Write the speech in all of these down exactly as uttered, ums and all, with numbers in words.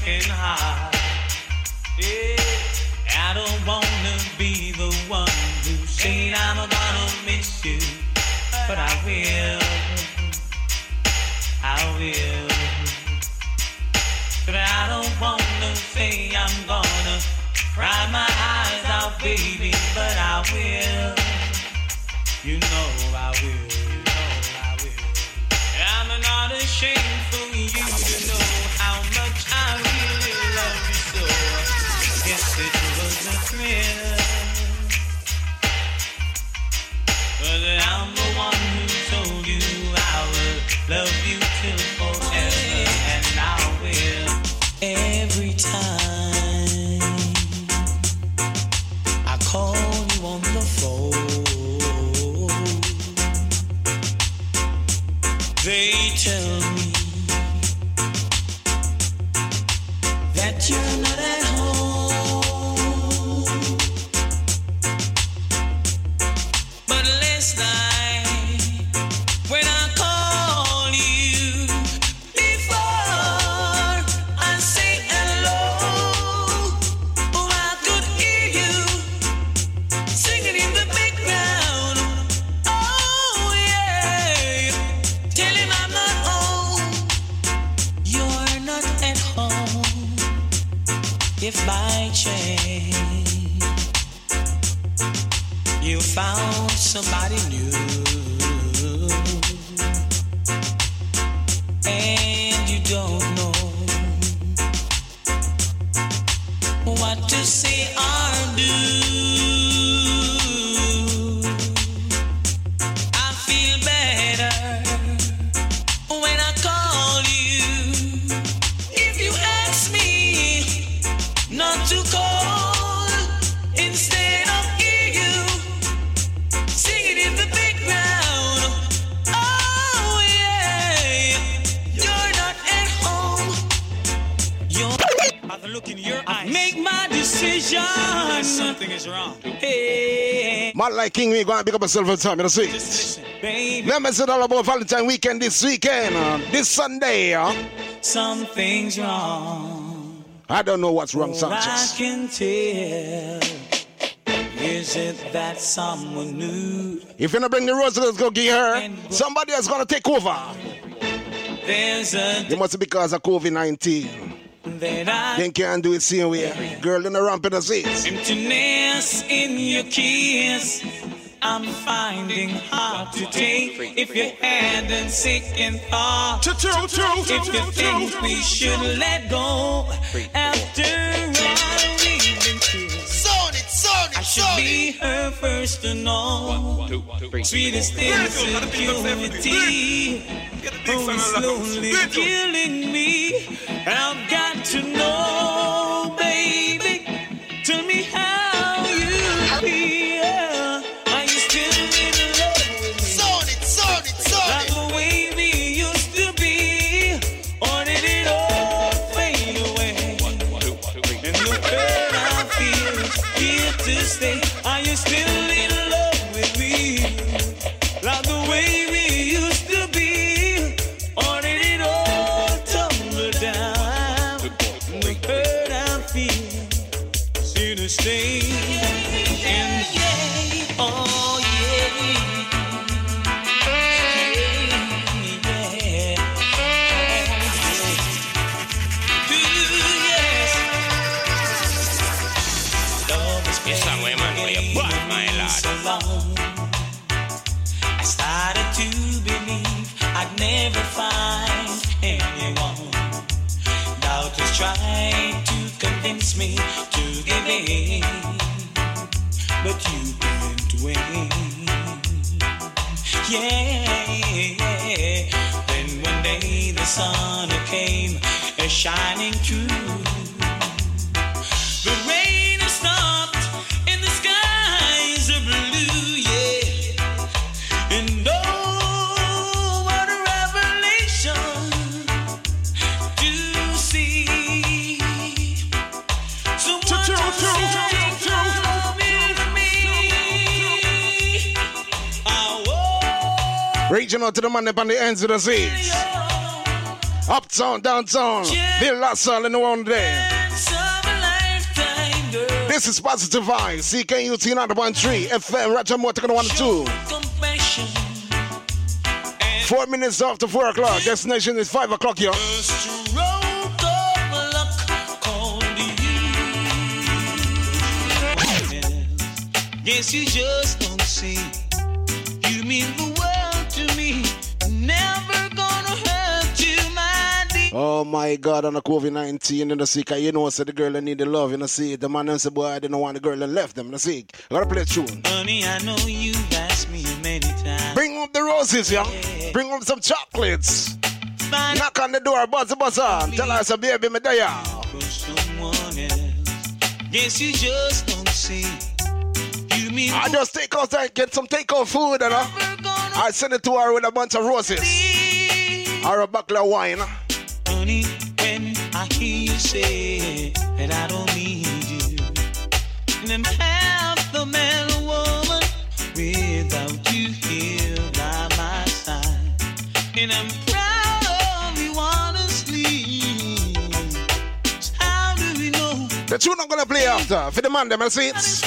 broken heart. Yeah, I don't wanna be the one who said I'm gonna miss you, but I will, I will. But I don't wanna say I'm gonna cry my eyes out, baby, but I will. You know I will, you know I will. I'm not ashamed for you to know how much I really love you so. Yes, it was a thrill, but I'm the one who told you I will love you till forever, and I will. Every time I call you on the phone, they tell me that you're not at home. But last night, when I called you, before I say hello, oh, I could hear you singing in the background. Oh, yeah. Tell him I'm not home. You're not at home. If by chance you found somebody new and you don't know what to say or do, I feel better when I call you. If you ask me not to call instead of hear you singing in the background, oh yeah, you're not at home. You're Have a look in your eyes. make my decision. Something is wrong. Hey, Man like King, we gonna pick up yourself for time, you know, see? Just listen. baby, Let me say all about Valentine weekend this weekend, uh, this Sunday. Uh, something's wrong. I don't know what's wrong, Oh, I Sanchez. can tell. Is it that someone new? If you don't bring the roses, let's go get her. Somebody else gonna take over. There's a It must be because of COVID nineteen. that I They can't do it same way. Girl in the ramp in the seats. emptiness in your kiss. I'm finding hard to take. If you hadn't second thought, if you think we should let go after all we've been through, I should be her first to know. Sweetest insecurity, oh, it's slowly killing me. I've got to know, baby. Tell me how you feel. Are you still in love with me? Like the way we used to be, or did it all fade away? And the hurt I feel is here to stay. Are you still in love with me? Like the way we used to be, or did it all tumble down? And the hurt I feel is here to stay. And oh yeah, yeah, yeah. Ooh, yes. Love has Yes, I'm way man, where you bought, my lord. so long. I started to believe I'd never find anyone. Doubters tried to convince me to give in, but you didn't win. Yeah, then one day the sun came shining through. The rain has stopped and the skies are blue, yeah. And oh, what a revelation to see someone to take love in me. Oh, Reaching out to the man up on the ends of the seats. Uptown, downtown. Bill Lassell in the one day. This is Positive Vibes. C K U T ninety point three. F M, Roger Moore, taking one and two. Four minutes after four o'clock. Destination is five o'clock, yo. Guess you just don't see. You mean the world to me. Never gonna hurt you, my dear. Oh my God, on the COVID nineteen in the sick. You know, say the girl that need the love, you know, see. The man and say, boy, I didn't want the girl that left them, you know, see. I gotta play a tune. Honey, I know you've asked me many times. Bring up the roses, young. Yeah. Bring up some chocolates. But knock on the door, buzz, buzz on. Tell her, say, baby, me there. For someone else. Guess you just don't see. You mean I just take out and get some takeout food, you know. I send it to her with a bunch of roses. Or a bottle of wine. Honey, when I hear you say that I don't need you, and I'm half the man or woman without you here by my side. And I'm proud of you, honestly. So how do we know the tune I'm gonna play after for the man, them see it?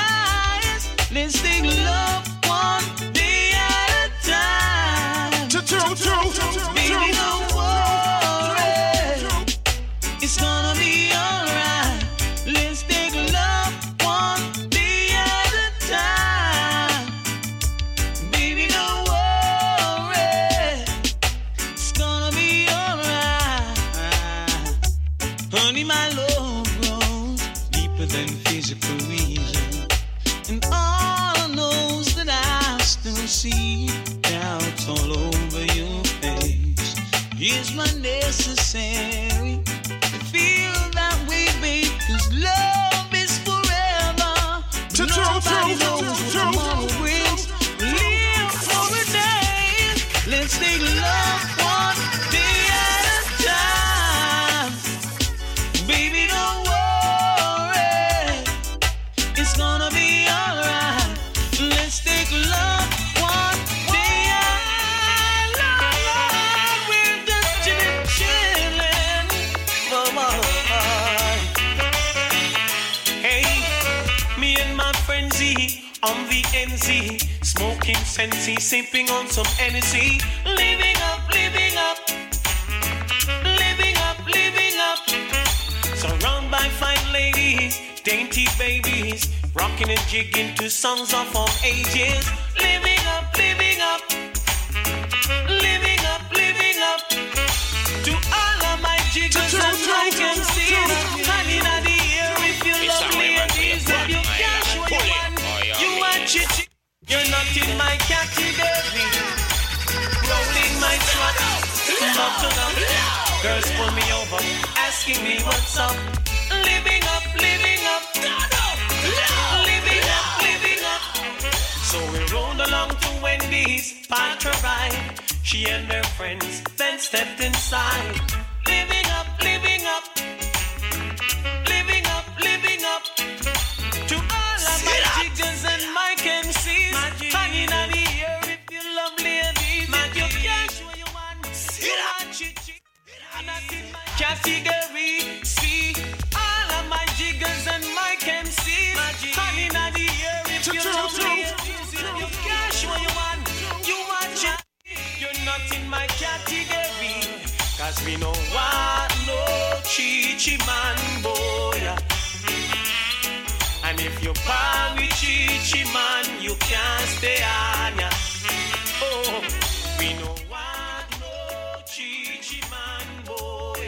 Let's take love one day at a time. True, true, true, baby, don't worry. It's gonna be alright. Let's take love one day at a time. Baby, don't worry. It's gonna be alright. Honey, my love grows deeper than physical reason. And all knows that I still see doubts all over your face. Is my necessary to feel that way, babe? 'Cause love is forever. But nobody knows what tomorrow brings. Live for a day. Let's take love one day at a time. Baby, don't worry. It's gonna be alright. Let's take love one day at a time. We're just chillin', chillin'. Oh, oh, oh. Hey, me and my friend Z on the N Z, smoking Sensi, sipping on some Hennessy, living up, living up, living up, living up. Surrounded by fine ladies, dainty babies, rocking and jigging to songs of all ages. Living up, living up, living up, living up. To all of my jiggers and my M Cs, honey, in the air if you love me and these, if you can't show you one, you watch it. You're not in my category. Rolling my truck, not to love. Girls pull me over, asking me what's up. Living up, living up. Living up, living up. So we rolled along to Wendy's, parked her ride. She and her friends then stepped inside. Living up, living up. Living up, living up. To all of my jiggers and my M Cs, hanging on the air if you love ladies. If you can't show you want, you watch it. I'm not in my category. See, all of my jiggers and my M Cs, hanging on the air if you love ladies. If you can't show you want, you watch it. You're not in my category. 'Cause we know what no chichi man boy. And if you pan with chichi man, you can't stay on ya. Oh, we know what no chichi man boy.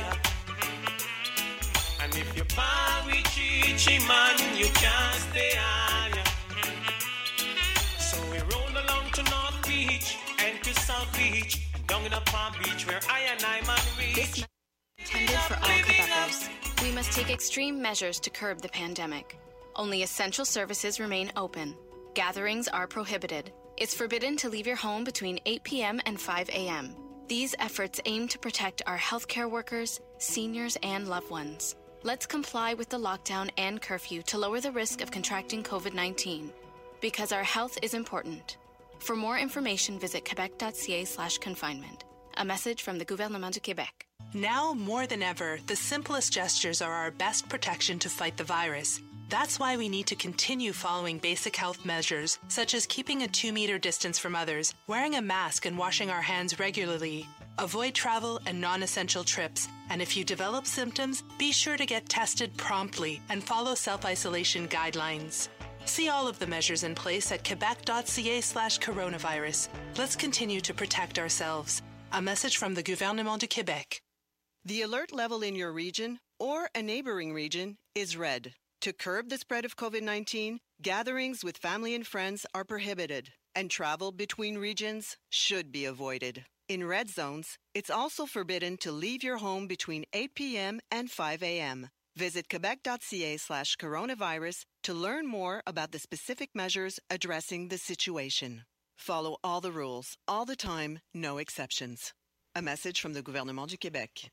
And if you pan with chichi man, you can't stay on ya. So we roll along to North Beach and to South Beach and down in the Palm Beach where I and I man reach. Intended for all Quebecers. We must take extreme measures to curb the pandemic. Only essential services remain open. Gatherings are prohibited. It's forbidden to leave your home between eight p.m. and five a.m. These efforts aim to protect our healthcare workers, seniors, and loved ones. Let's comply with the lockdown and curfew to lower the risk of contracting covid nineteen. Because our health is important. For more information, visit quebec.ca slash confinement. A message from the Gouvernement du Québec. Now, more than ever, the simplest gestures are our best protection to fight the virus. That's why we need to continue following basic health measures, such as keeping a two-meter distance from others, wearing a mask and washing our hands regularly. Avoid travel and non-essential trips, and if you develop symptoms, be sure to get tested promptly and follow self-isolation guidelines. See all of the measures in place at quebec.ca slash coronavirus. Let's continue to protect ourselves. A message from the Gouvernement du Québec. The alert level in your region or a neighboring region is red. To curb the spread of COVID nineteen, gatherings with family and friends are prohibited, and travel between regions should be avoided. In red zones, it's also forbidden to leave your home between eight p.m. and five a.m. Visit quebec.ca slash coronavirus to learn more about the specific measures addressing the situation. Follow all the rules, all the time, no exceptions. A message from the Gouvernement du Québec.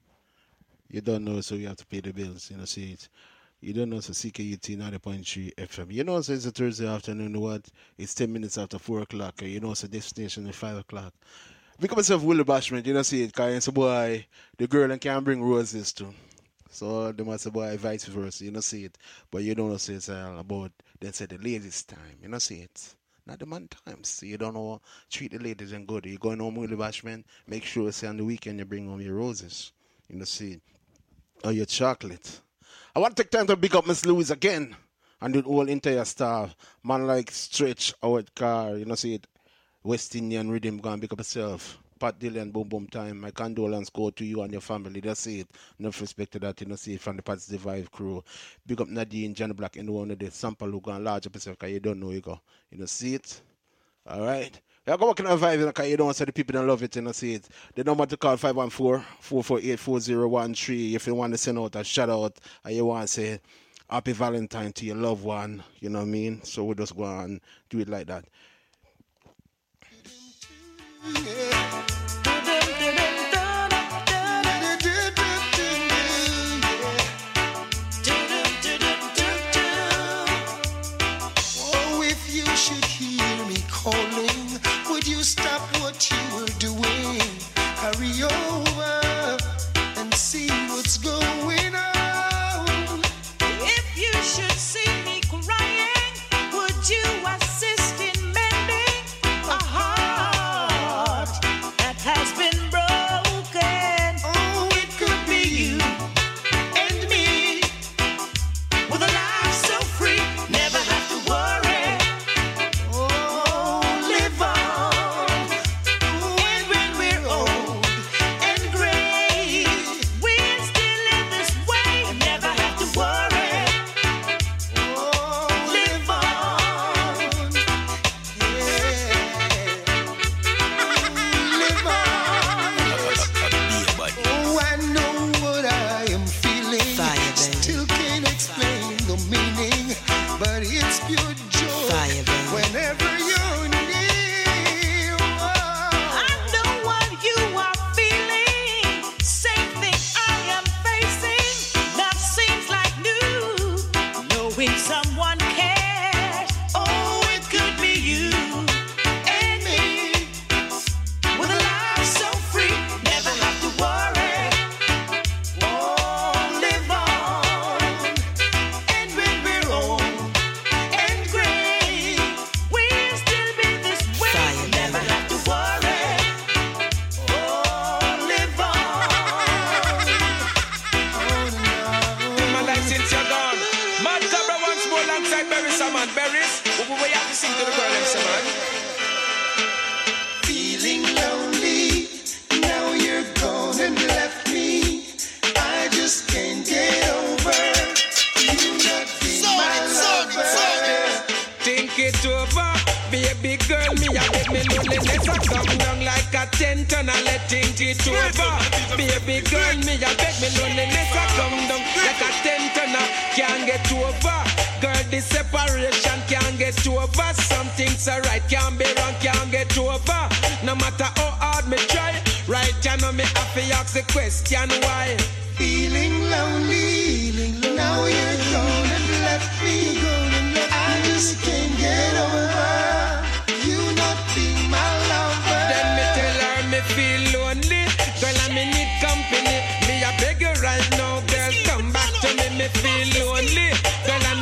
You don't know, so you have to pay the bills, you know, see it. You don't know, so C K U T ninety point three F M. You know, so it's a Thursday afternoon, what? It's ten minutes after four o'clock. You know, so this station is five o'clock. Because myself, Willie Bashment, you know, see it, because it's a boy, the girl and can bring roses too. So they must say, boy, vice versa, you know, see it. But you don't know, see it's all about, they say the ladies' time, you know, see it. Not the man times. So you don't know, treat the ladies and good. You're going home, Willie Bashment, make sure, say, on the weekend you bring home your roses, you know, see it. Or your chocolate. I want to take time to pick up Miss Louise again and the whole entire staff. Man like Stretch, Howard Carr, you know, see it. West Indian Rhythm, go and pick up yourself. Pat Dillon, Boom Boom Time. My condolence go to you and your family. That's it. Enough respect to that, you know, see it from the Positive Vibe crew. Big up Nadine, Johnny Black, and one of the sample who go and large up yourself because you don't know you go. You know, see it? All right? You go working on vibe because you don't say the people don't love it, you know, see it. The number to call five one four, four four eight, four zero one three if you want to send out a shout out and you want to say happy Valentine to your loved one, you know what I mean? So we just go and do it like that. Yeah. Oh, if you should hear me calling, would you stop what you were doing? Hurry over and see what's going on. If you should see me crying, would you assist in mending a heart that has been broken? Oh, it could be you And me, with a life so free, never have to worry. Oh, live on. And when we're old and gray, we'll still live this way and never have to worry. Oh, Live on. yeah. Live on. Oh, I know what I am feeling. Fire, baby. Still can't explain the meaning, but it's pure joy. Fire, baby. Whenever you're near. Oh. I know what you are feeling. Same thing I am facing. Love seems like new. Knowing someone cares. Oh, it could be you and me. With a life so free, never have to worry. Oh, live on. And when we're old and gray, we'll still be this way. Fire, Never baby. have to worry. Oh, live on. My life since you're gone. Mad Cobra once more alongside Berry Saman. Berries, we we have to sing to the girl, them say, man. Feeling lonely, now you're gone and left me. I just can't get over you not being my lover. Think it over, baby girl. Me a let me loneliness a come down like a tent and I let think it over. Baby girl, me a beg me loneliness a come down like a tent and I can't get over. Girl, this separation can't get over. Something's alright, can't be wrong, can't get over. No matter how hard me try, right? You know me have to ask the question why. Feeling lonely, now you're gone and left me. I just can't get over you not being my lover. Then me tell her me feel lonely. Girl, I me need company.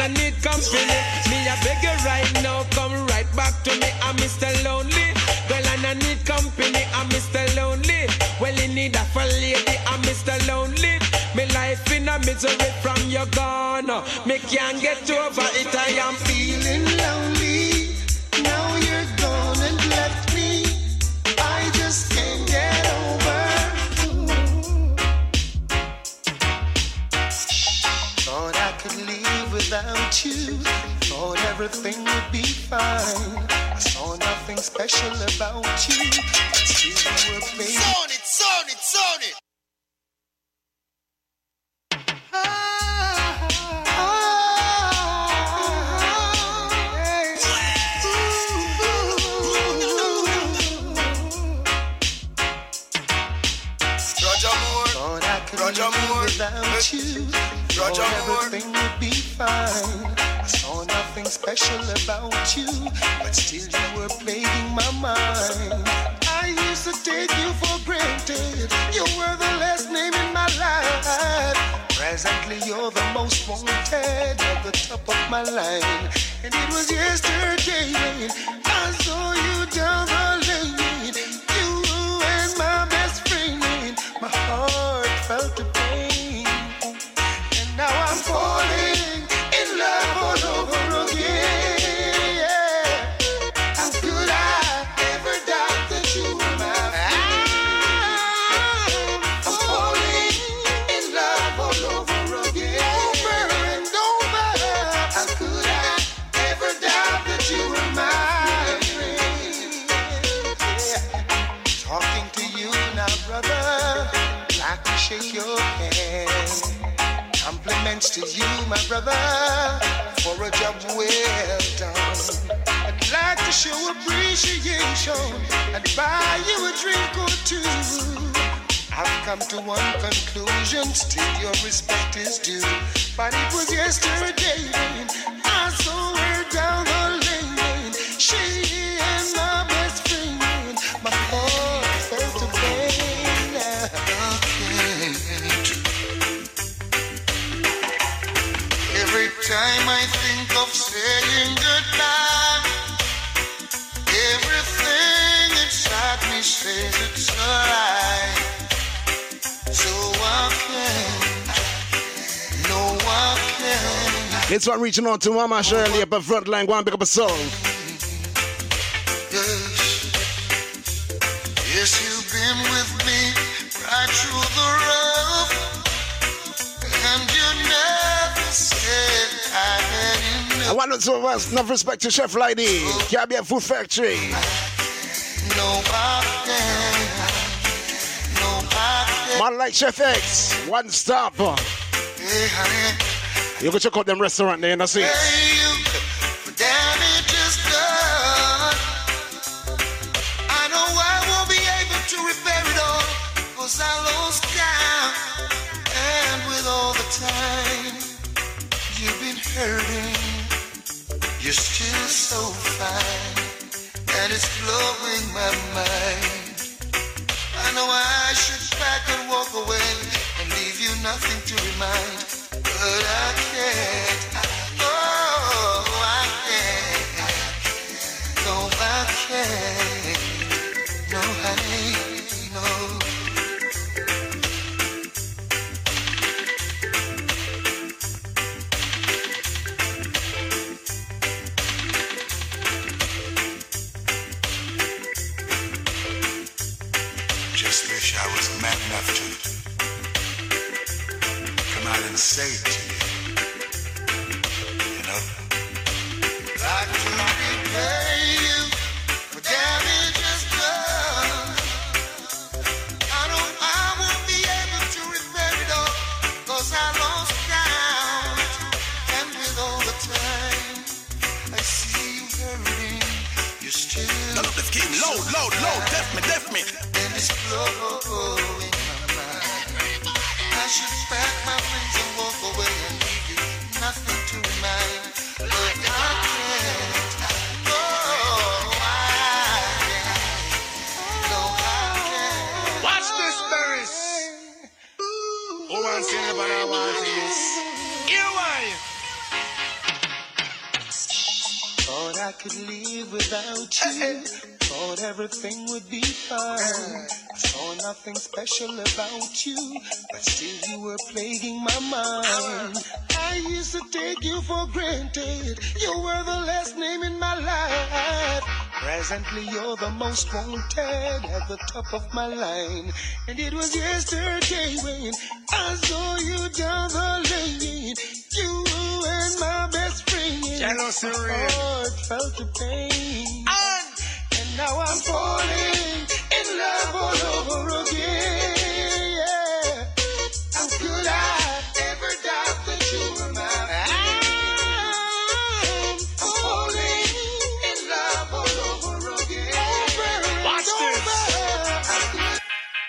I need company. Me I beg you right now, come right back to me. I'm Mister Lonely. Girl, and I need company. I'm Mister Lonely. Well, in need of a lady. I'm Mister Lonely. Me life in a misery from your gone. Me can't get over it. I am feeling lonely. Now you're gone and left me. I just can't get over. Thought I could live without you. Thought everything would be fine. I saw nothing special about you. Still you were playing. Zone it, zone it, zone it. Roger Moore, without you, Roger everything Moore. Would be fine. I saw nothing special about you, but still you were plaguing my mind. I used to take you for granted. You were the last name in my life. Presently you're the most wanted at the top of my line. And it was yesterday I saw you down the lane. You and my best friend. My heart felt the pain, and now I'm falling in love all over again. Yeah. How could I ever doubt that you were mine? I'm falling in love all over again, over and over. How could I ever doubt that you were mine? Yeah. Talking to you now, brother. I can shake your hand. Compliments to you, my brother, for a job well done. I'd like to show appreciation and buy you a drink or two. I've come to one conclusion, still your respect is due. But it was yesterday I saw her down the lane. She and my best friend. My heart felt the pain. Every time I think of saying goodbye, everything inside me says it's a lie. So I can't, no I can't. It's one reaching out to Mama Shirley up at Frontline. Go and pick up a song. Yes, yes, you've been with me right through the rough, and you never said I had enough. I want to have enough respect to Chef Lady, Caribbean Food Factory. No, I can't. No, I can't. Man like Chef X, one stop. Hey, honey. You go check out them restaurant there in the seats. Hey, you, damage is done. I know I won't be able to repair it all, 'cause I lost count. And with all the time you've been hurting, you're still so fine, and it's blowing my mind. I know I should pack and walk away and leave you nothing to remind, but I can't. Oh, I can't. No, I can't. No, honey, no. Just wish I was man enough to come out and say it to you. You know? Like to repay you for damages done. I know I won't be able to repair it all, 'cause I lost count. And with all the time I see you hurting, you're still. Load this kid, load, load, load, def me, def me. And it's blowing my mind. I should pack my things and walk away and leave you nothing to remind, but I can't. Oh, I can't. No, I can't. Watch this, Barris. Who wants to never know what it is? Here why? I could live without you. Thought everything would be fine. Saw nothing special about you, but still you were plaguing my mind. I used to take you for granted. You were the last name in my life. Presently you're the most wanted at the top of my line. And it was yesterday when I saw you down the lane. You and my best friend. Jealousy, oh, it felt the pain. And now I'm falling in love all over again. Yeah. How could I ever doubt that you were mine? I'm falling in love all over again. Over Watch and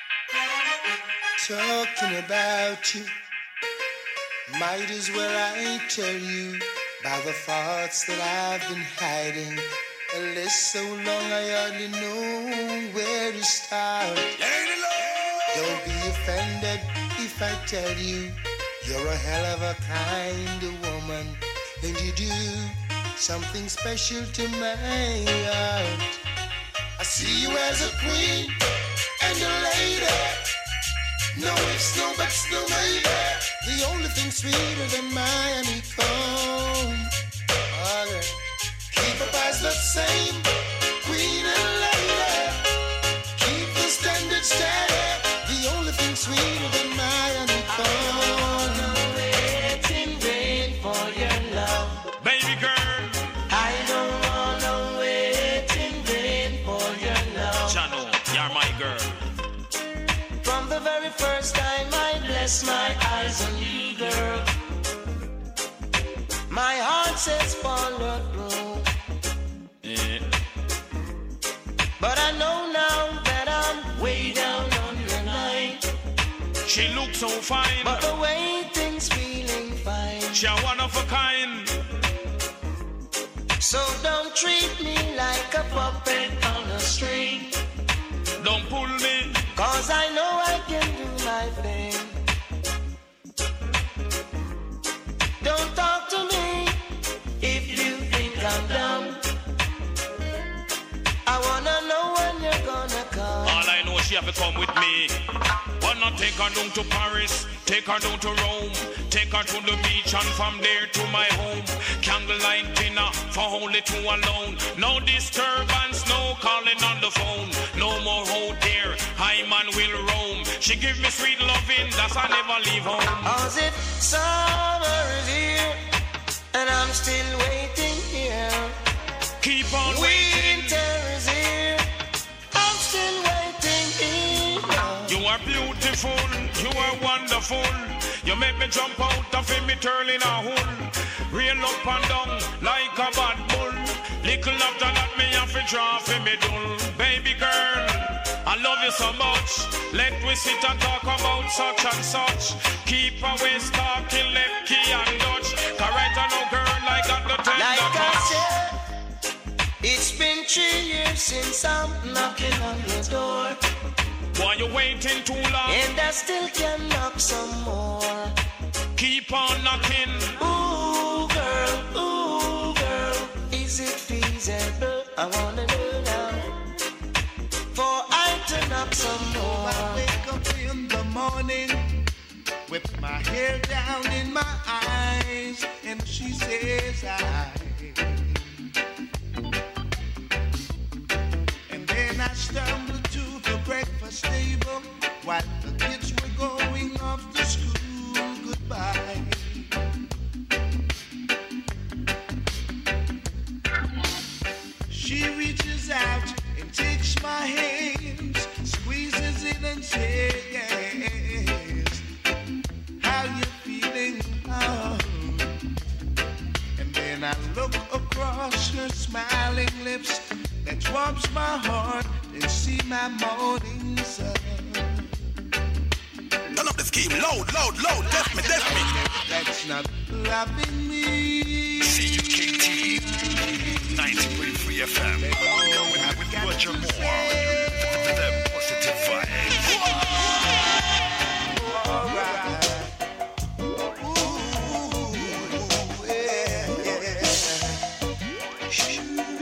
over. Talking about you, might as well I tell you about the thoughts that I've been hiding. A list so long I hardly know where to start. Don't be offended if I tell you you're a hell of a kind of woman, and you do something special to my heart. I see you as a queen and a lady. No ifs, no buts, no maybe. The only thing sweeter than my honeycomb. All right. Keep up as the same, queen and lady. Keep the standard steady. The only thing sweeter than my honeycomb. Waiting, wait for your love, baby girl. I don't wanna wait in vain for your love. Chano, you're my girl. From the very first time I bless my eyes on you, girl, my heart says follow through. But I know now that I'm way down on your line. She looks so fine, but the waiting's feeling fine. She a one of a kind. So don't treat me like a puppet on a string. Don't pull me, cause I know I can do my thing. Don't talk to me if you think I'm dumb. I wanna know when you're gonna come. All I know, she have to come with me. Wanna take her down to Paris, take her down to Rome, take her to the beach and from there to my home. Candlelight dinner for only two alone. No disturbance, no calling on the phone. No more out there, I man will roam. She give me sweet loving, that's I never leave home. Cause if summer is here and I'm still waiting here, keep on waiting. Winter is here, I'm still waiting here. You are beautiful, you are wonderful. You make me jump out of me turning a hole. Rail up and down like a bad bull. Little after that me have to draw for me dull. Baby girl, I love you so much. Let we sit and talk about such and such. Keep away talking left key and Dutch. Cause right now girl I got the tender like touch. I said, it's been three years since I'm knocking on your door. Why you waiting too long? And I still can knock some more. Keep on knocking. Ooh girl, ooh girl, is it feasible? I wanna know now. For I to knock some more. I wake up in the morning with my hair down in my eyes, and she says I. And then I stumbled to the breakfast table while the kids were going off to school. Goodbye. She reaches out and takes my hands, squeezes it and says, how you feeling? Oh. And then I look across her smiling lips that warms my heart and see my morning sun. Turn up the scheme, loud, loud, loud, def me, def me. That's not loving me. C U K T ninety point three F M. With, with Roger Moore. The positive vibes. All right. Ooh, yeah, yeah.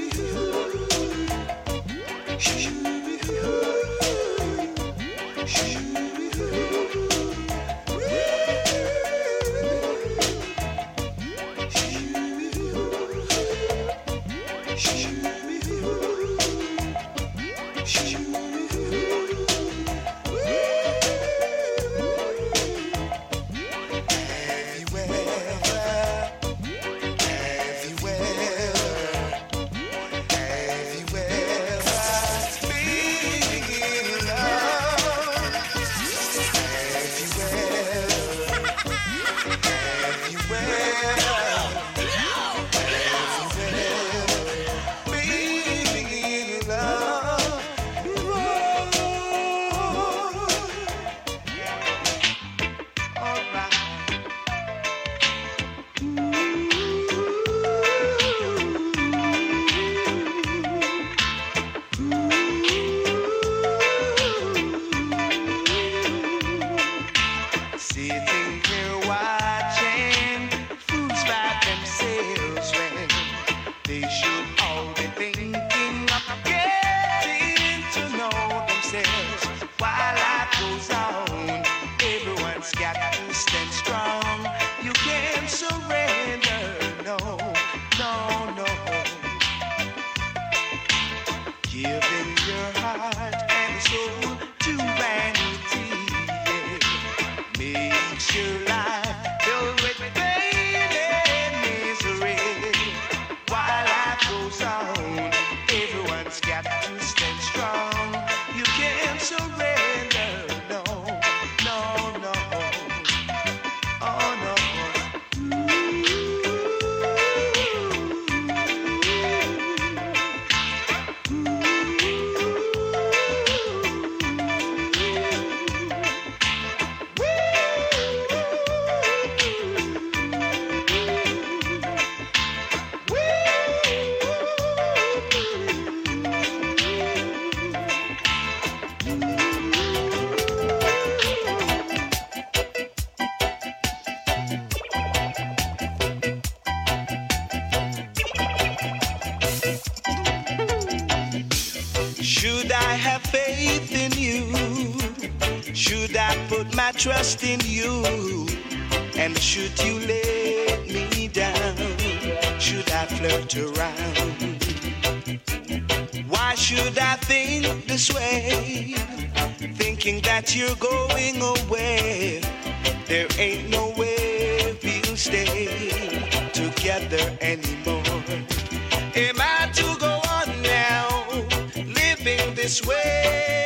Should I have faith in you? Should I put my trust in you? And should you let me down? Should I flirt around? Why should I think this way? Thinking that you're going away. There ain't no way we'll stay together anymore. Am I to go on now, living this way?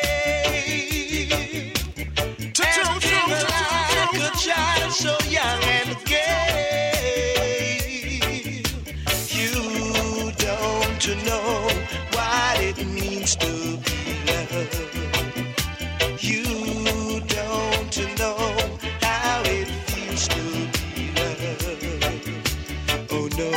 Acting like a child so young and gay. You don't know what it means to be loved. You don't know how it feels to be loved. Oh no.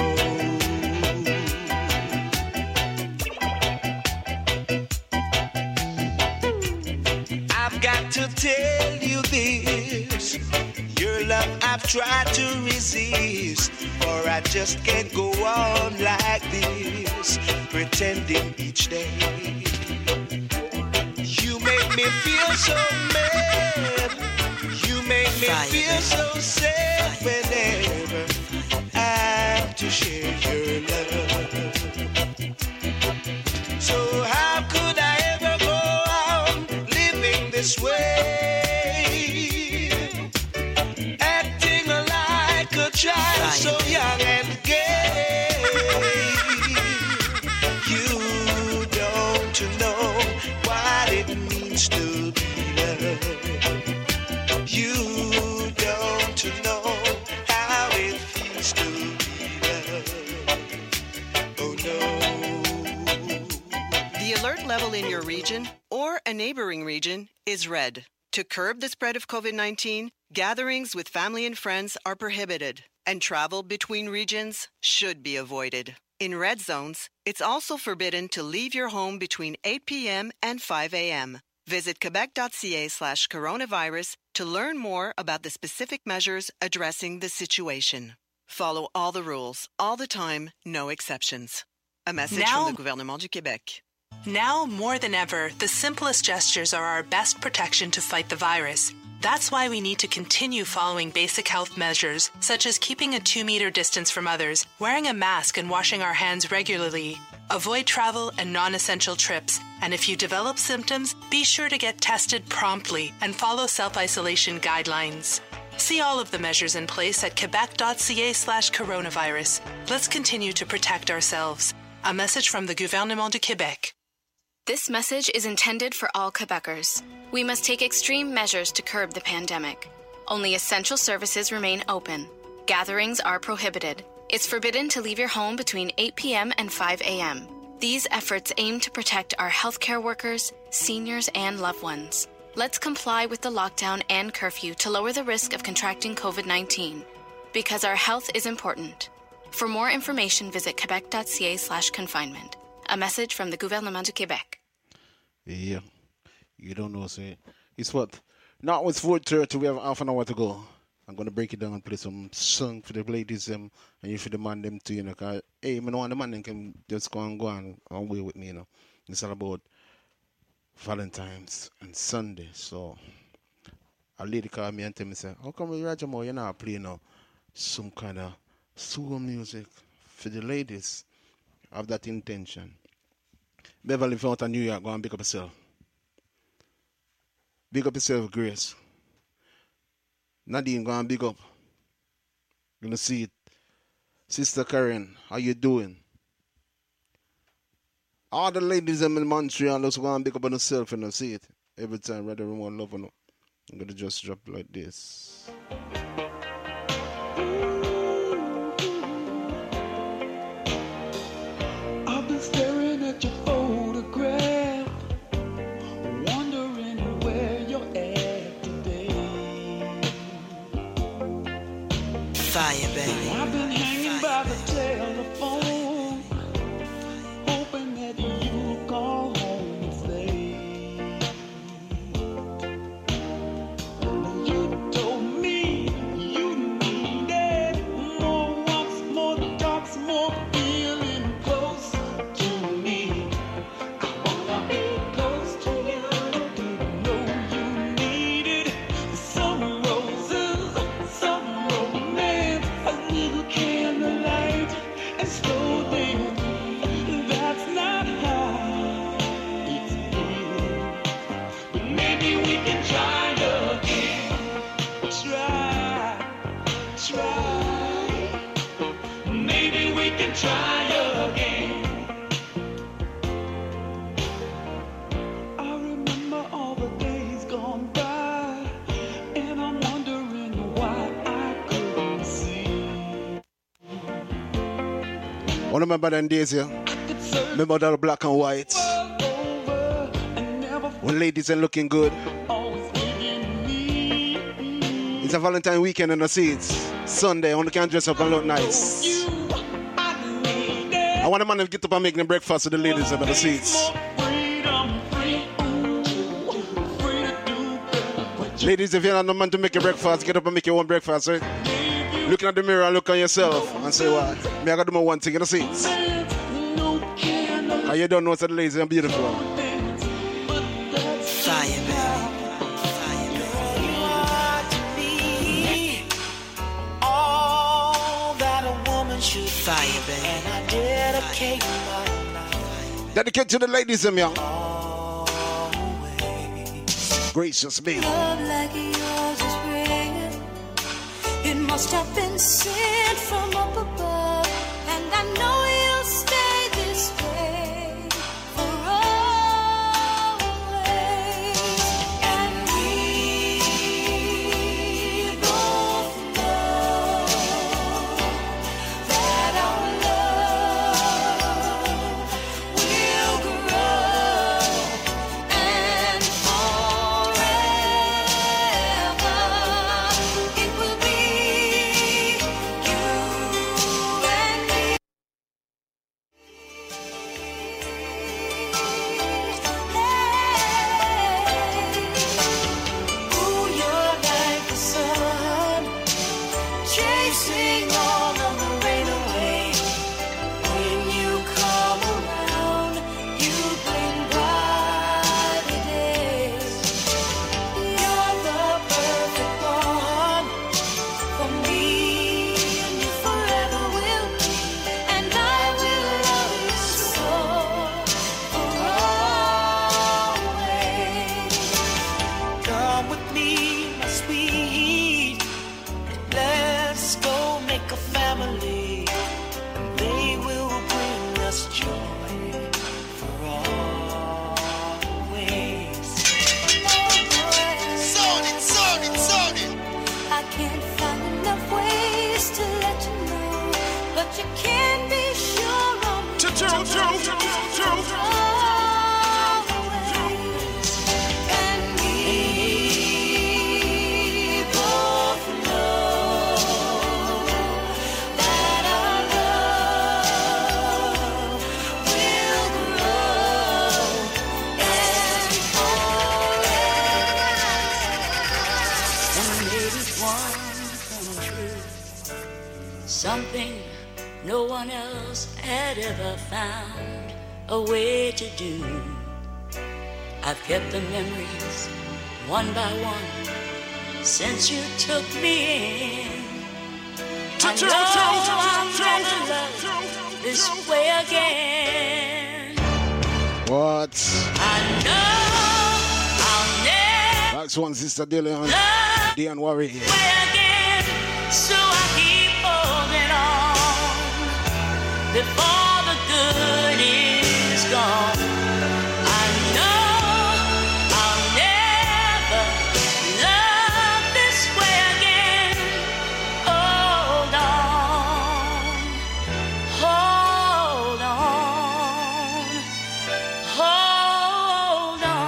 I've got to tell you this. Your love I've tried to resist, for I just can't go on like this, pretending each day. You make me feel so mad. You make me feel so sad whenever I have to share your love. So how could I ever go on living this way? Acting like a child so young and gay. You don't know what it means to be loved. You don't know how it feels to be loved. Oh no. The alert level in your region or a neighboring region is red. To curb the spread of COVID nineteen, gatherings with family and friends are prohibited, and travel between regions should be avoided. In red zones, it's also forbidden to leave your home between eight p.m. and five a.m. Visit quebec.ca slash coronavirus to learn more about the specific measures addressing the situation. Follow all the rules, all the time, no exceptions. A message Now- from the Gouvernement du Québec. Now, more than ever, the simplest gestures are our best protection to fight the virus. That's why we need to continue following basic health measures, such as keeping a two-meter distance from others, wearing a mask and washing our hands regularly. Avoid travel and non-essential trips, and if you develop symptoms, be sure to get tested promptly and follow self-isolation guidelines. See all of the measures in place at quebec.ca slash coronavirus. Let's continue to protect ourselves. A message from the Gouvernement du Québec. This message is intended for all Quebecers. We must take extreme measures to curb the pandemic. Only essential services remain open. Gatherings are prohibited. It's forbidden to leave your home between eight p.m. and five a.m. These efforts aim to protect our healthcare workers, seniors, and loved ones. Let's comply with the lockdown and curfew to lower the risk of contracting COVID nineteen, because our health is important. For more information, visit quebec.ca slash confinement. A message from the Gouvernement du Québec. Yeah. You don't know, say. It's what? Now it's four thirty. We have half an hour to go. I'm going to break it down and play some song for the ladies um, and you should demand them to, you know, because, hey, I don't want the man them can just go and go on away with me, you know. It's all about Valentine's and Sunday. So, a lady called me and tell me, say, how come Roger Moore, you're not playing now some kind of soul music for the ladies? I have that intention. Beverly, if you're out in New York, go and pick up yourself. Big up yourself, Grace. Nadine, go and big up. You're going to see it. Sister Karen, how you doing? All the ladies in Montreal, let's go and big up on yourself and see it. Every time, rather than one love or no. I'm going to just drop like this. I've been staring at your photograph, wondering where you're at today. Fire, baby. I've been hanging by the telephone, hoping that you'll call home and stay. You told me can try again. I remember all the days gone by, and I'm wondering why I couldn't see. I remember them days here. Remember that black and white. When ladies ain't looking good. It's a Valentine weekend in the seats. Sunday, only can dress up and look nice. I want a man to get up and make them breakfast to the ladies in the seats. Ladies, if you're not the man to make your breakfast, get up and make your own breakfast, right? Looking at the mirror, look at yourself and say, what? Me, I got to do my one thing in the seats. And you don't know that the ladies are beautiful. Fire, baby. And I dedicate my life. Dedicate to the ladies, them young. Gracious me. Love like yours is rare. It must have been sent from up above. And I know you'll stay this way for always. And we both know that our love will grow and forever it will be you and me. Ooh, you're like the sun, chasing all of the rain away. When you come around, you bring brighter days. You're the perfect one for me, and you forever will be. And I will love you so for always. Come with me, my sweet. Let's go make a family. They will bring us joy for always. Sold it, sold it, sold it. I can't find enough ways to let you know, but you can be sure I'm true, true, true, true, true. And we both know that our love will grow and forever. And maybe one come true, something no one else had ever found a way to do. I've kept the memories one by one since you took me in. I know I'm never loved this way again. What? I know I'll never That's one sister Dillian. Diane Worry. way again, so I keep holding on before the good is gone. I know I'll never love this way again. Hold on, hold on, hold on.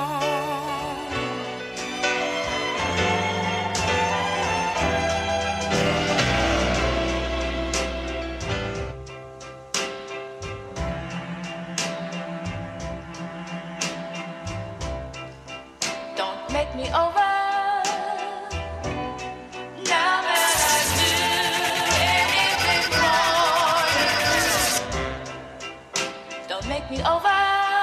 Don't make me over. Now that I do anything for you. Don't make me over.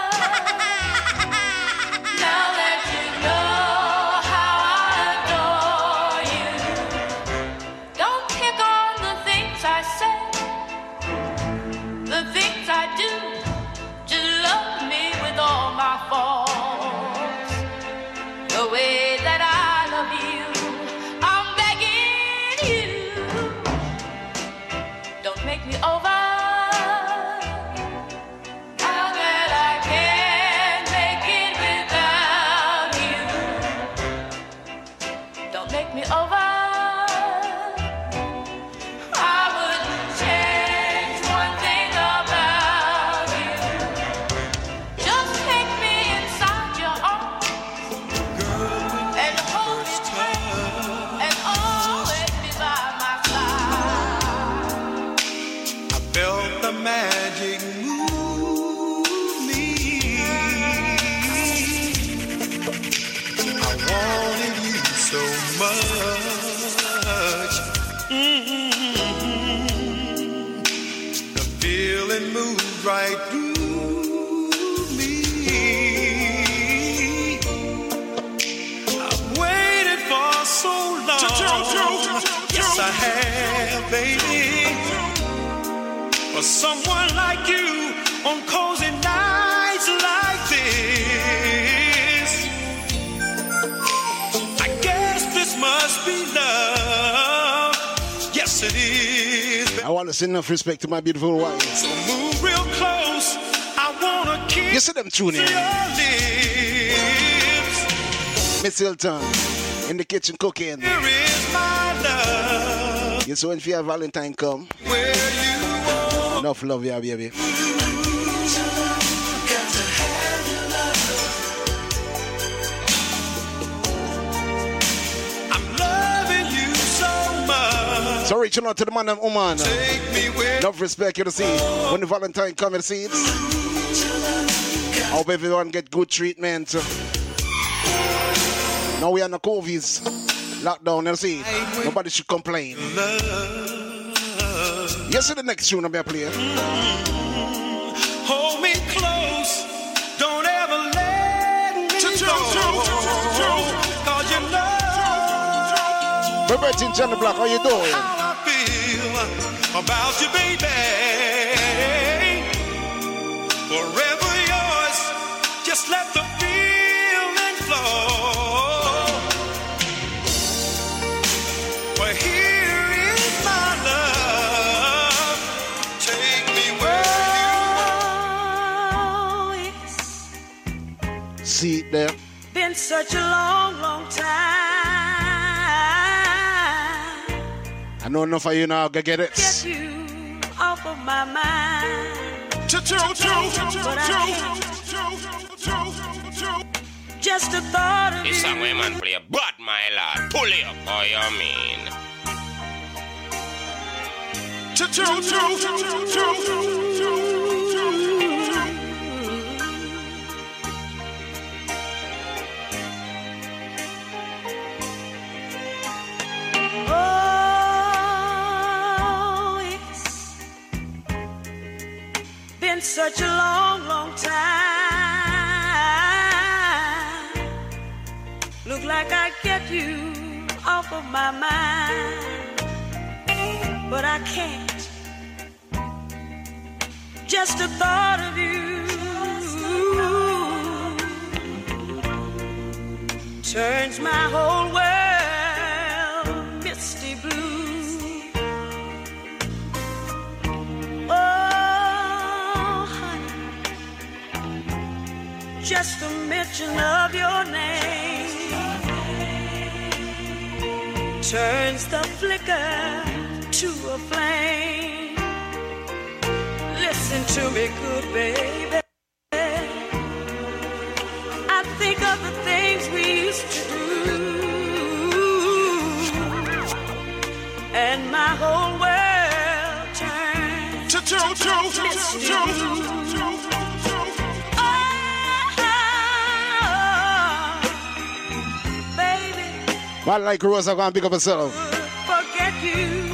Now that you know how I adore you. Don't pick on the things I say, the things I do. Just love me with all my faults, the way that I love you. I'm begging you. Don't make me over. magic moved me. I wanted you so much. Mm-hmm. The feeling moved right through me. I've waited for so long. Yes, I have, baby. For someone like you on cozy nights like this. I guess this must be love. Yes, it is. I want to send enough respect to my beautiful wife. So move real close. I want to kiss you see them tuning in. Your lips. Miss Hilton in the kitchen cooking. Here is my love. You see when for your Valentine come. Where you are. Enough love, yeah, baby. So reaching out to the man and woman. Love, respect, you to see. When the Valentine come, you see it. I hope everyone get good treatment. Now we are in the COVID's lockdown, you see. Nobody should complain. You see the next tune I'm going to play. Hold me close. Don't ever let me go. Cause you know. Robertine John the Black, how you doing? How I feel about you, baby. Forever yours. Just let the feeling flow. Well, here is my love. Take me where you want. See it there. Been such a long, long time. I know enough of you now, go get it. Get you off of my mind. But I can't. Just a thought of you. This song, man, play a bad, my lad. Pull it up, how you mean? Such a long, long time. Look like I get you off of my mind, but I can't. Just the thought of you turns my whole world misty blue. Just the mention of your name turns the flicker to a flame. Listen to me, good baby. I think of the things we used to do, and my whole world turns to misty blue. Man like Rosa, go and pick up herself. Forget you.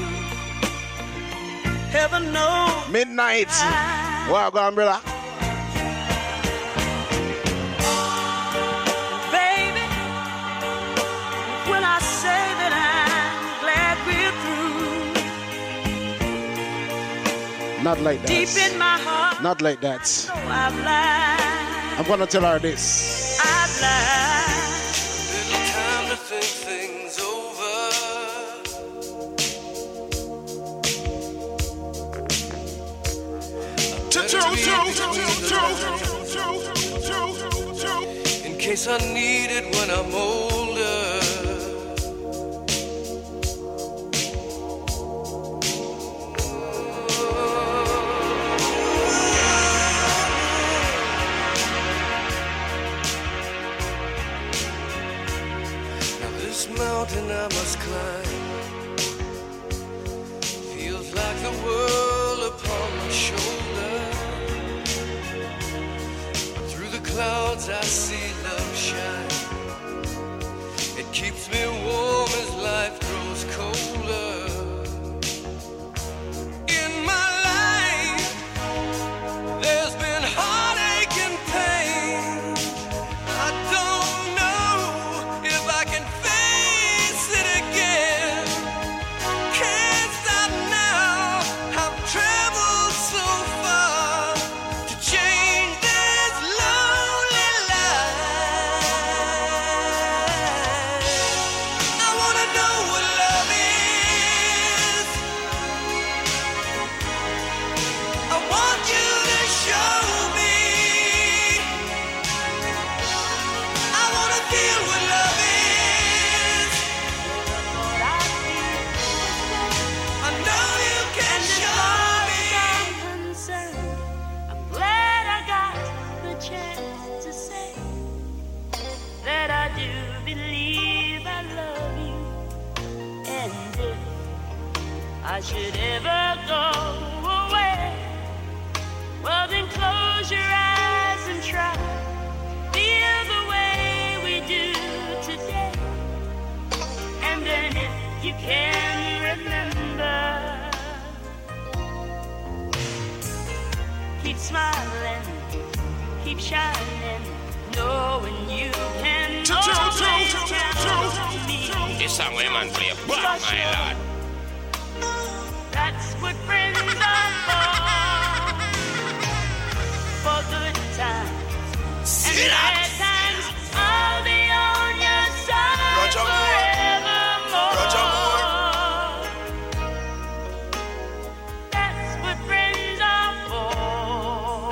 Heaven knows. Midnight. Wow, go on, brother. Baby, when I say that I'm glad we're through. Not like that. Deep in my heart. Not like that. So I've lied. I'm gonna tell her this. I've lied. Little time to think things over. In case I need it when I'm older. Now this mountain I must climb feels like the world upon my shoulder. clouds I see love shine. It keeps me warm as life grows colder. In my life, there's been heartache and pain. I don't know if I can face it again. Can't stop now. I've traveled so far to change this lonely life. I wanna know what love is. I want you to show me. I wanna feel what love is. I know you can show me. I'm concerned. I'm glad I got the chance to say that I do believe I love you. And if I should ever go away, well then close your eyes and try. Feel the way we do today. And then if you can remember, keep smiling, keep shining, knowing you can always count on me. This song when man play, my lord. That's what friends are for. For good times and bad times, I'll be on your side Roger Moore. forevermore. Roger Moore. That's what friends are for.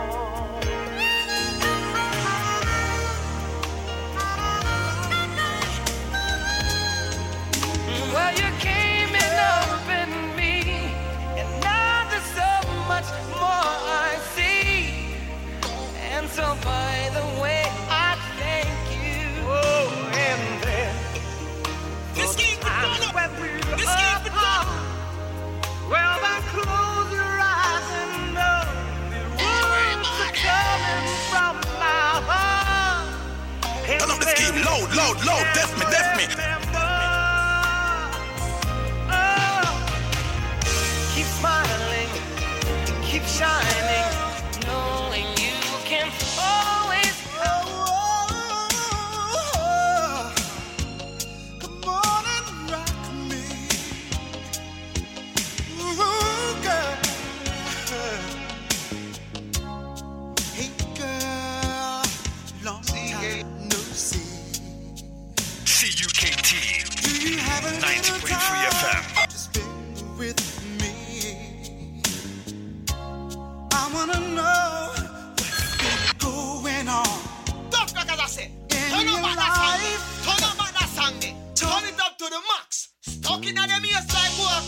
Well, you came in up in me, and now there's so much more I see. And so, by the way, I thank you. Oh, and then this keep it going up. This keep it going. Well, then close your eyes and know the words are coming from my heart. Turn up the scheme, loud, loud, loud, def me, def me. Keep smiling, keep shining, knowing you can always Come on and rock me. Ooh, girl. Hey, girl. Long time no see. C U K T Do you have a ninety little point three F M. time to spend with me? I wanna know what's been going on Don't like as I said. in Turn your up back that song. life. Turn up back that song there. Turn it up to the max. Stuck in at them ears like wax.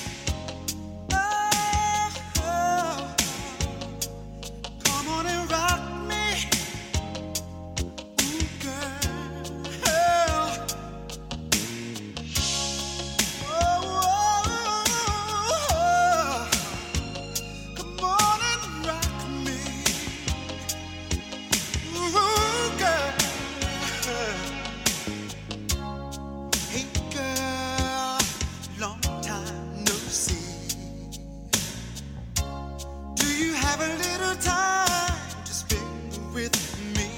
Oh, oh. Come on and rock me. Ooh, girl. Oh, oh, oh. Come on and rock me. Ooh, girl. Hey, girl. Long time no see. Do you have a little time to spend with me?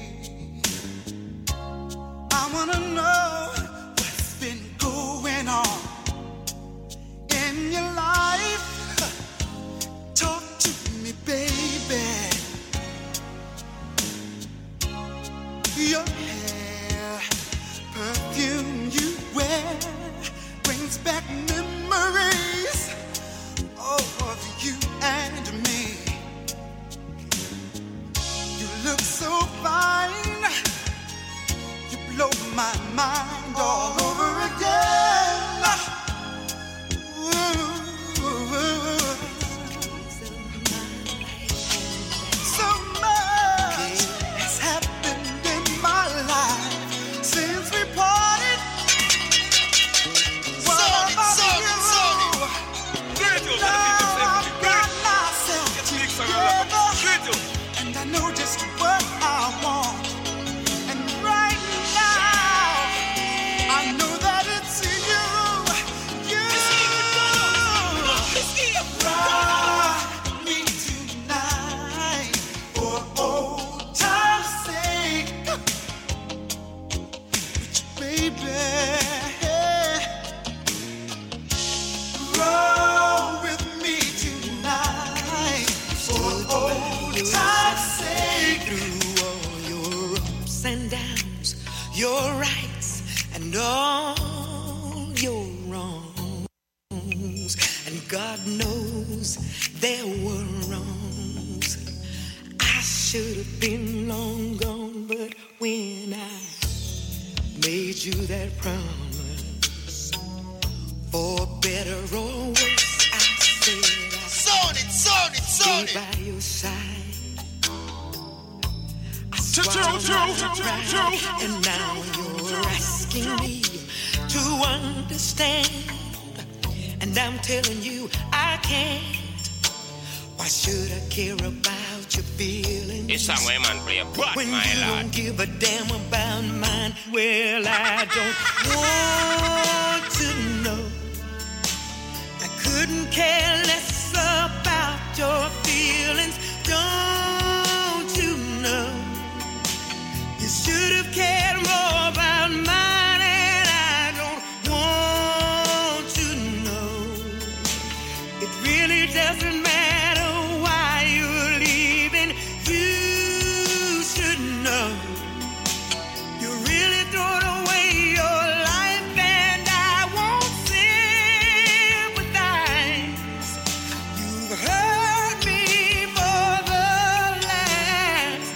I wanna know what's been going on in your life. Talk to me, baby. Your hair, perfume you wear brings back memories of you and me. You look so fine. You blow my mind all over again. Ooh. So much has happened in my life since we parted. What about you? Now I've got myself together, and I know just what I your rights and all your wrongs. And God knows there were wrongs. I should have been long gone, but when I made you that promise, for better or worse, I said I Sound it, sound it, sound stay it. by your side. True, true, true, true. And now you're asking me to understand, and I'm telling you I can't. Why should I care about your feelings? This song where man play a butt, when my you lord. don't give a damn about mine? Well, I don't want to know. I couldn't care less about your feelings. Don't you know? You should have cared more about mine, and I don't want to know. It really doesn't matter why you're leaving. You should know. You really throwing away your life, and I won't sympathize. You've hurt me for the last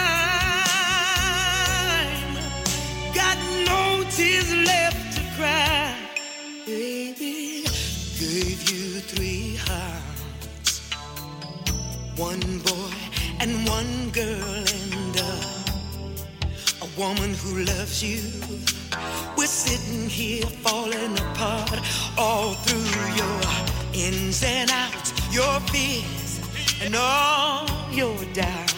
time. Got no tears left to cry, baby. Gave you three hearts, one boy and one girl, and uh, a woman who loves you. We're sitting here falling apart all through your ins and outs, your fears and all your doubts.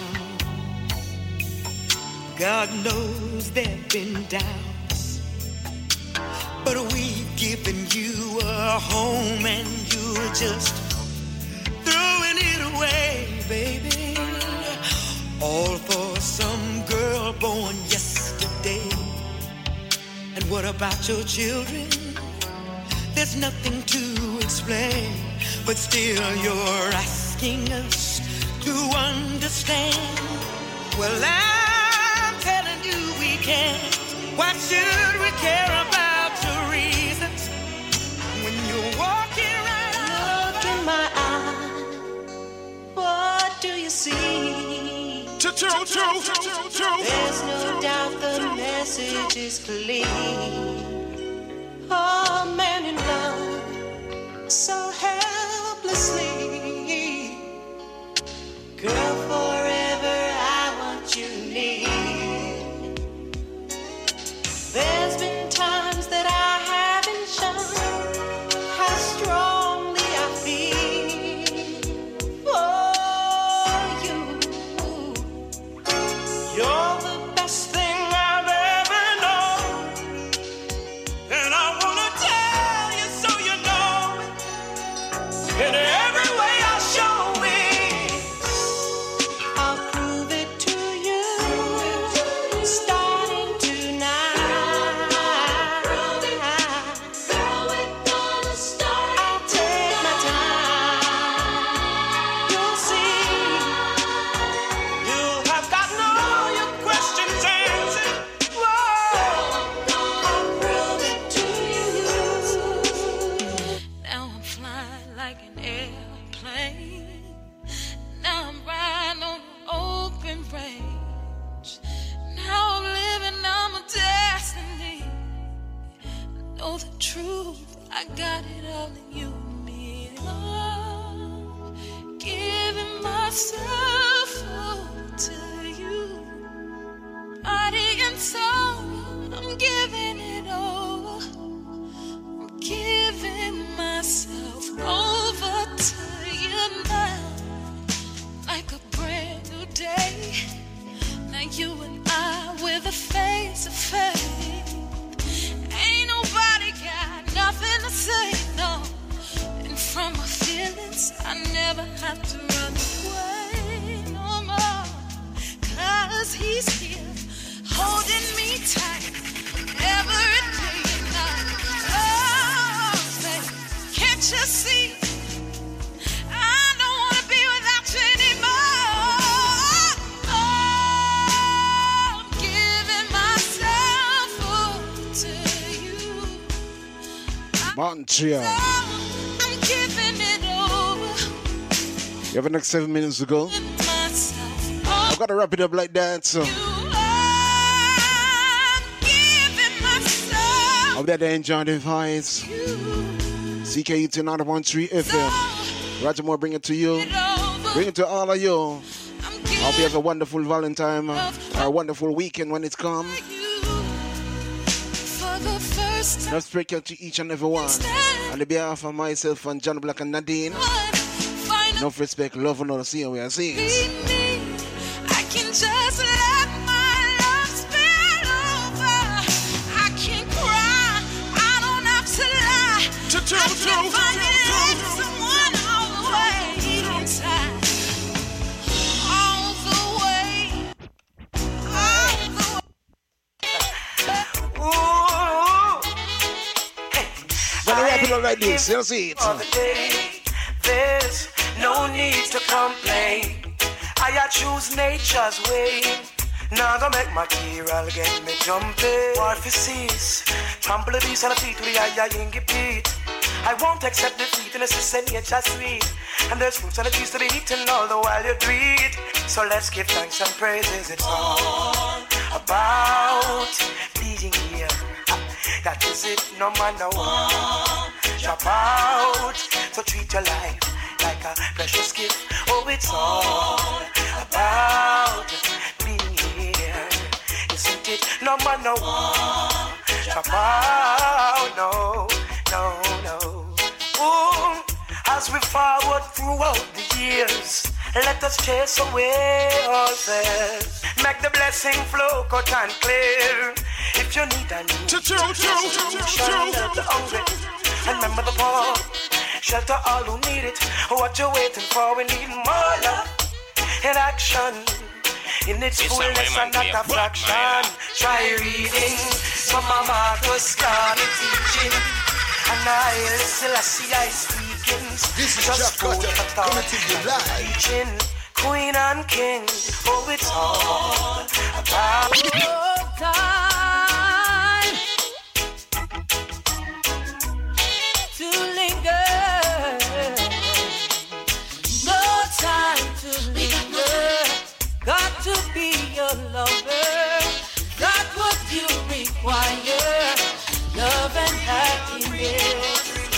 God knows there've been doubts, but we've given you a home and you're just throwing it away, baby. All for some girl born yesterday. And what about your children? There's nothing to explain, but still you're asking us to understand. Well, I'm telling you we can't. Why should we care about your reasons when you're walking right out? Look in my eyes. What do you see? True, true, true, true, true. There's no doubt the message is clear. Oh, man in love, so helplessly. Girl, forever I want you near. There's been times that I haven't shown how strongly I feel for you. You're the best thing I've ever known, and I wanna tell you so you know it. In every way I'll show it. I'll prove it to you, starting tonight. Girl, we're gonna start. I'll take my time. You'll see. You'll have gotten all your questions answered. Whoa. I'll prove it to you. Now I'm flying like an airplane. Now I'm riding on an open range. Now I'm living on my destiny. I know the truth. I got it all in you and me. Love, giving myself over to you. Body and soul, I'm giving it over. I'm giving myself over to you now, like a brand new day. Now you and I, with a face to face. Ain't nobody got nothing to say, no. And from my feelings, I never have to run away no more. Cause he's here, holding me tight every day and night. Oh, baby, can't you see? I don't wanna be without you anymore. Oh, I'm giving myself Country. I'm giving it over. You have the next seven minutes to go. Myself. I've got to wrap it up like that. So. I'm giving myself. Hope that they enjoy the vibes. C K U T ninety point three F M. Roger Moore, bring it to you. Bring it to all of you. Hope you have a wonderful Valentine or a wonderful weekend when it's come. Let's break out to each and every one. On the behalf of myself and John Black and Nadine. Enough respect, love, and all the seeing we are seeing. I can just let my love spill over. I can cry. I don't have to lie. I can finally let someone all the way inside. All the way. All the way. Ooh. Gonna wrap it up like this. You'll see it. There's no need to complain. I choose nature's way. Now go make material get me jumping. What if you cease? Trample the beast on the feet with the eye in Pete. I won't accept defeat unless you say nature's sweet. And there's fruits on the trees to be eaten all the while you do it. So let's give thanks and praises. It's all about being here. That is it, no matter what. Drop out, so treat your life like a precious gift. Oh, it's all about being here, isn't it? No matter what. Drop out, no, no, no. Ooh, as we forward throughout the years, let us chase away all fears. Make the blessing flow cut and clear. If you need a new solution, help the hungry and remember the poor. Shelter all who need it. What you waiting for? We need more love in action. In its It's fullness a and not a fraction. Try reading some of Marcus Garvey teaching. And I listen, I see I speaking. This is just Jeff food Carter, for thought coming to you live. Teaching. Queen and king. Oh, it's all about time to linger. No time to linger. Got to be your lover. Got what you require. Love and happiness.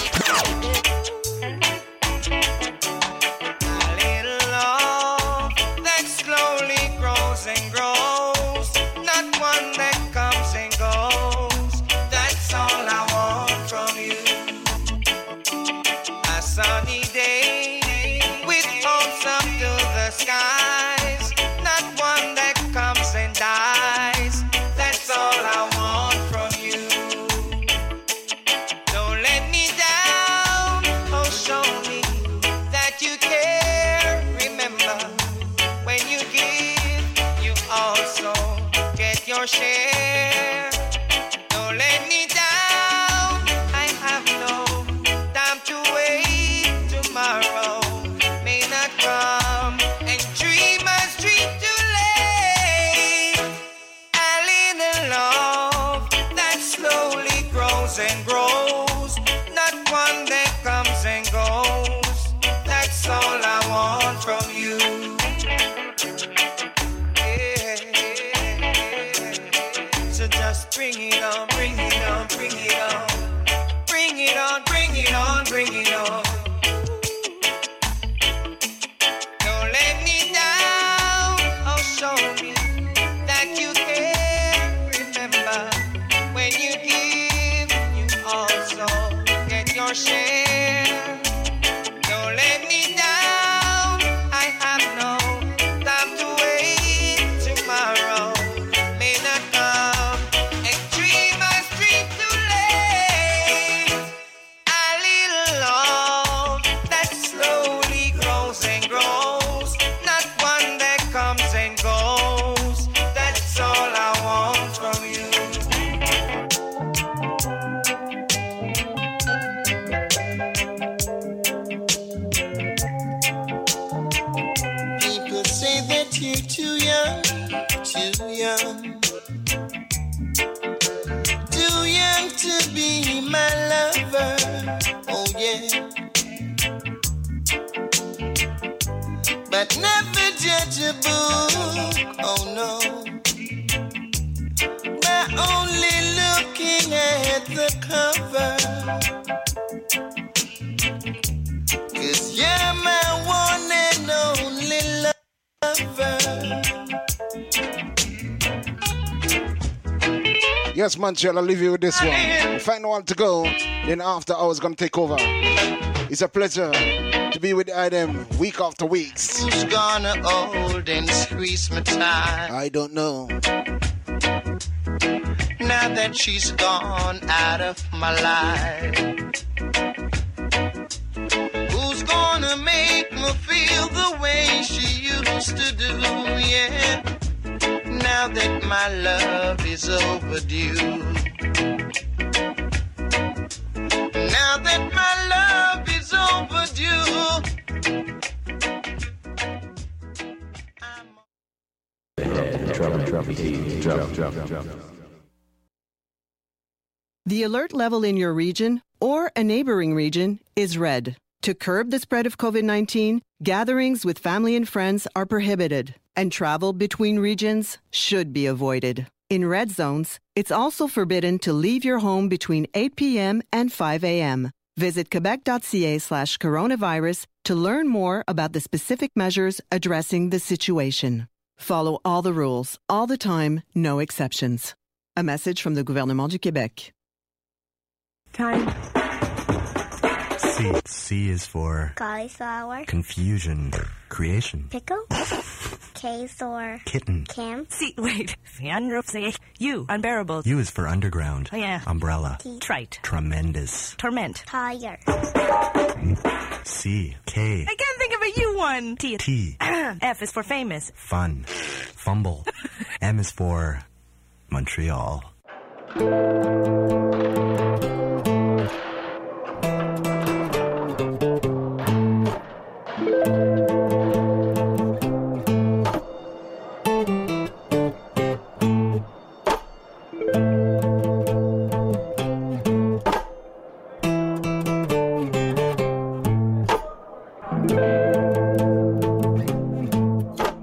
and grows, not one that comes and goes. That's all I want from you. A sunny day with hopes up to the skies, not one that comes and dies. That's all I want from you. Don't let me down, oh show me that you care. Remember, when you give, also get your share. Don't let me down. I have no time to wait. Tomorrow may not come, and dreamers dream too late. A little love that slowly grows and grows, not one that comes and goes. That's all I want from you. Bring it on, bring it on, bring it on. Bring it on, bring it on, bring it on. Don't let me down, oh show me that you care. Remember, when you give, you also get your share. Don't let me down, I have no time to wait. Tomorrow may not come. Too young to be my lover. but never judge a book, oh no, by only looking at the cover. Cause you're my one and only lover. Yes, Montreal, I'll leave you with this one. The final one to go, then after I was gonna take over. It's a pleasure to be with Adam week after week. Who's gonna hold and squeeze my tie? I don't know. Now that she's gone out of my life, who's gonna make me feel the way she used to do? Yeah, now that my love is overdue. Now that my love is overdue. Drop, drop, drop, drop, drop. The alert level in your region or a neighboring region is red. To curb the spread of COVID nineteen, gatherings with family and friends are prohibited, and travel between regions should be avoided. In red zones, it's also forbidden to leave your home between eight p.m. and five a.m. Visit quebec.ca slash coronavirus to learn more about the specific measures addressing the situation. Follow all the rules, all the time, no exceptions. A message from the Gouvernement du Québec. Time. C. C is for Cauliflower. Confusion. Creation. Pickle. K is for Kitten. Cam. C. Wait. U. Unbearable. U is for underground. Oh, yeah. Umbrella. T. Trite. Tremendous. Torment. Tire. C. K. I can't think of a U one. T. T. F is for famous. Fun. Fumble. M is for Montreal.